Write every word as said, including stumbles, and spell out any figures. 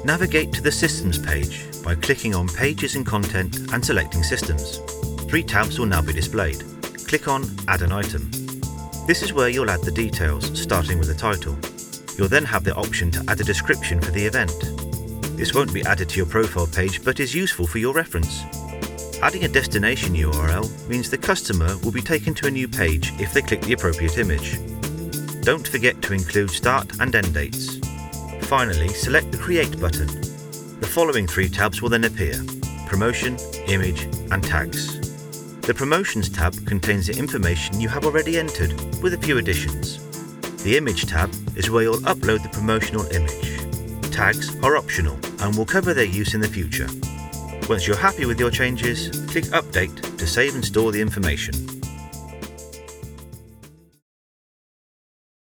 Navigate to the Systems page by clicking on Pages and Content and selecting Systems. Three tabs will now be displayed. Click on Add an item. This is where you'll add the details, starting with the title. You'll then have the option to add a description for the event. This won't be added to your profile page, but is useful for your reference. Adding a destination U R L means the customer will be taken to a new page if they click the appropriate image. Don't forget to include start and end dates. Finally, select the Create button. The following three tabs will then appear: Promotion, Image, and Tags. The Promotions tab contains the information you have already entered, with a few additions. The Image tab is where you'll upload the promotional image. Tags are optional and will cover their use in the future. Once you're happy with your changes, click Update to save and store the information.